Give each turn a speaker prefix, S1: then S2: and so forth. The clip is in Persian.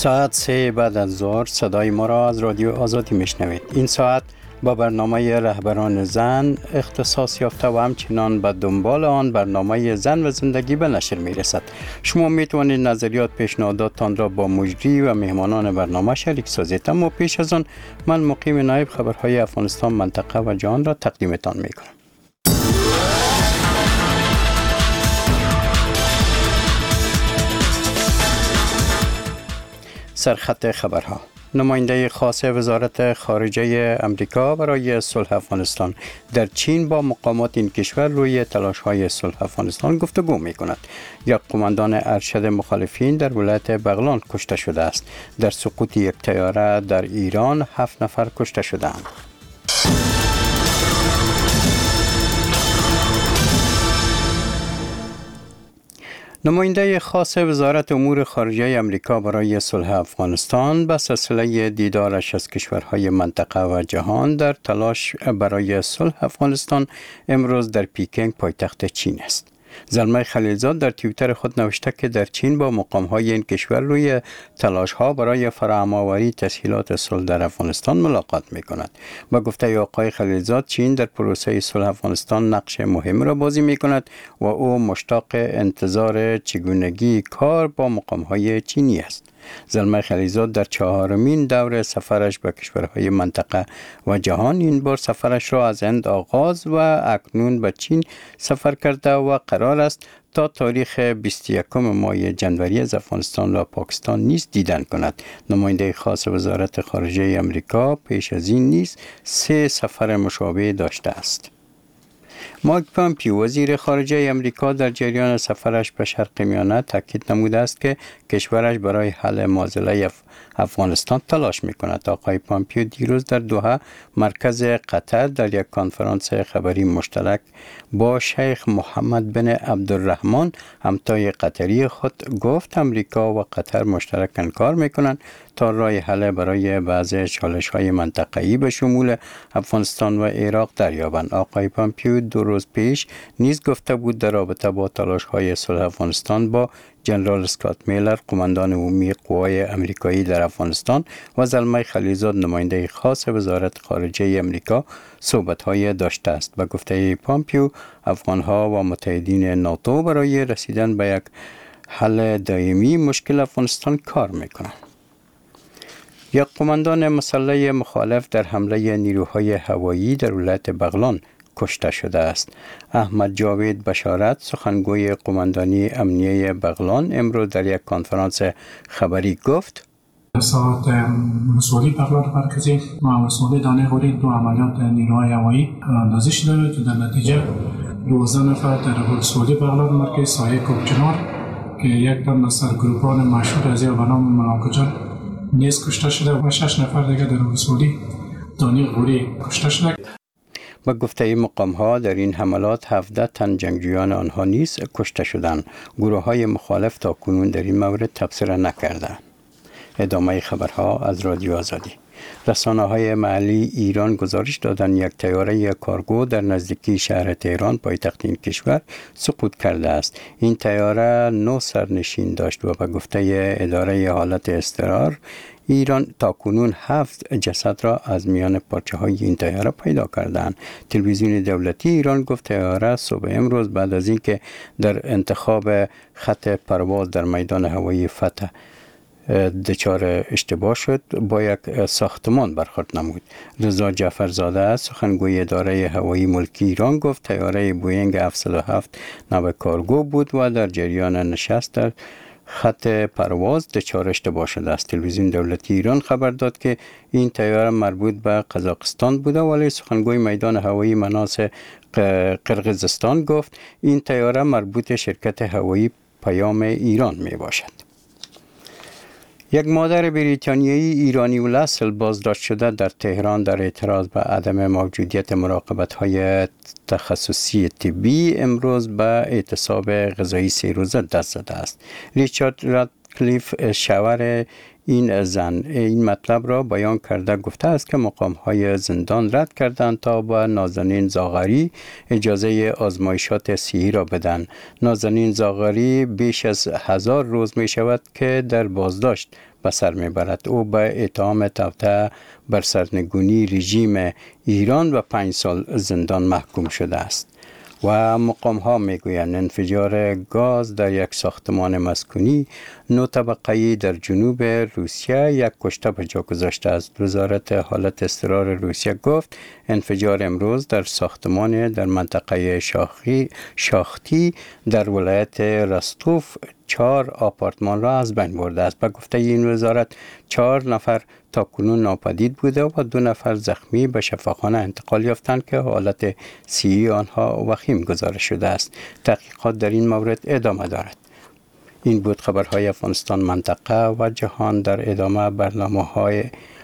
S1: ساعت 3 بعد از ظهر صدای ما را از رادیو آزادی میشنوید. این ساعت با برنامه رهبران زن اختصاص یافته و همچنان به دنبال آن برنامه زن و زندگی به نشر میرسد. شما میتوانید نظریات پیشنهاداتتان را با مجری و مهمانان برنامه شریک سازید. اما پیش از آن من مقیم نایب خبرهای افغانستان، منطقه و جهان را تقدیمتان میکنم. سرخط خبرها. نماینده خاص وزارت خارجه امریکا برای صلح افغانستان در چین با مقامات این کشور روی تلاش‌های صلح افغانستان گفتگو می‌کند. یک قماندان ارشد مخالفین در ولایت بغلان کشته شده است. در سقوط یک طیاره در ایران 7 نفر کشته شدند. نماینده خاص وزارت امور خارجه امریکا برای صلح افغانستان به سلسله دیدارش از کشورهای منطقه و جهان در تلاش برای صلح افغانستان امروز در پیکنگ پایتخت چین است. زلمه خلیلزاد در توییتر خود نوشته که در چین با مقام‌های این کشور روی تلاش‌ها برای فراهم‌آوری تسهیلات صلح در افغانستان ملاقات می‌کند. با گفته آقای خلیلزاد، چین در پروسه صلح افغانستان نقش مهم را بازی می‌کند و او مشتاق انتظار چگونگی کار با مقام‌های چینی است. زلمه خلیلزاد در 4مین دور سفرش به کشورهای منطقه و جهان این بار سفرش را از هند آغاز و اکنون به چین سفر کرده و قرار است تا تاریخ 21 ماه جنوری از افغانستان و پاکستان نیز دیدن کند. نماینده خاص وزارت خارجه امریکا پیش از این نیز 3 سفر مشابه داشته است. مایک پامپیو وزیر خارجه امریکا در جریان سفرش به شرق میانه تاکید نموده است که کشورش برای حل معضله افغانستان تلاش می‌کند. آقای پامپیو دیروز در دوحه مرکز قطر در یک کنفرانس خبری مشترک با شیخ محمد بن عبدالرحمن همتای قطری خود گفت امریکا و قطر مشترکاً کار می‌کنند تا راه حل برای بعضی چالش‌های منطقه‌ای به شمول افغانستان و عراق دریابند. آقای پامپیو 2 روز پیش نیز گفته بود در رابطه با تلاش‌های صلح افغانستان با جنرال اسکات میلر قماندان عمومی قوای امریکایی در افغانستان و زلمه خلیلزاد نماینده خاص وزارت خارجه امریکا صحبت‌های داشته است. به گفته پامپیو، افغان‌ها و متحدین ناتو برای رسیدن به یک حل دائمی مشکل افغانستان کار می‌کنند. یک قماندان مسلح مخالف در حمله نیروهای هوایی در ولایت بغلان کشته شده است. احمد جاوید بشارت سخنگوی قماندانی امنیه بغلان امروز در یک کنفرانس خبری گفت
S2: ساعت مسئولی بغلان مرکزی و مسئولی دانه غوری 2 عملیات نیروهای هوایی اندازی شده که در نتیجه 12 نفر در مسئولی بغلان مرکز سایه کوکچنار که یک تن از سرگروهان مشهور از به نام مراکجان نیز کشته شده و 6 نفر دیگر در مسئولی دانه غوری کشته شده.
S1: با گفته مقام‌ها در این حملات 17 تن جنگجویان آنها نیز کشته شدند. گروه‌های مخالف تاکنون در این مورد تبصره نکردند. ادامه خبرها از رادیو آزادی. رسانه‌های محلی ایران گزارش دادند یک طیاره کارگو در نزدیکی شهر تهران پایتخت این کشور سقوط کرده است. این طیاره 9 سرنشین داشت و به گفته اداره حالت اضطرار ایران تاکنون 7 جسد را از میان پارچه‌های این طیاره پیدا کردند. تلویزیون دولتی ایران گفت طیاره صبح امروز بعد از اینکه در انتخاب خط پرواز در میدان هوایی فتح دچار اشتباه شد با یک ساختمان برخورد نمود. رضا جعفرزاده سخنگوی اداره هوایی ملکی ایران گفت طیاره بوئینگ 707 نوع کارگو بود و در جریان نشست در خط پرواز دچار اشتباه شده است. تلویزیون دولتی ایران خبر داد که این طیاره مربوط به قزاقستان بوده، ولی سخنگوی میدان هوایی مناس قرقیزستان گفت این طیاره مربوط شرکت هوایی پیام ایران می باشد. یک مادر بریتانیایی ایرانی الاصل بازداشت شده در تهران در اعتراض به عدم موجودیت مراقبت‌های تخصصی طبی امروز به اعتصاب غذایی 3 روزه دست زده است. ریچارد رادکلیف شوهر این زن این مطلب را بیان کرده گفته است که مقام‌های زندان رد کردند تا با نازنین زاغری اجازه آزمایشات صحی را بدن. نازنین زاغری بیش از 1000 روز می شود که در بازداشت به سر میبرد. او به اتهام توطئه بر سرنگونی رژیم ایران و 5 سال زندان محکوم شده است. و مقام ها میگویند انفجار گاز در یک ساختمان مسکونی 9 طبقه‌ای در جنوب روسیه یک کشته به جا گذاشته است. وزارت حالت اضطرار روسیه گفت انفجار امروز در ساختمان در منطقه شاختی در ولایت رستوف 4 آپارتمان را از بین برده است. به گفته این وزارت 4 نفر تاکنون ناپدید بوده و 2 نفر زخمی به شفاخانه انتقال یافتند که حالت صحی آنها وخیم گزارش شده است. تحقیقات در این مورد ادامه دارد. این بود خبرهای افغانستان، منطقه و جهان. در ادامه برنامه‌های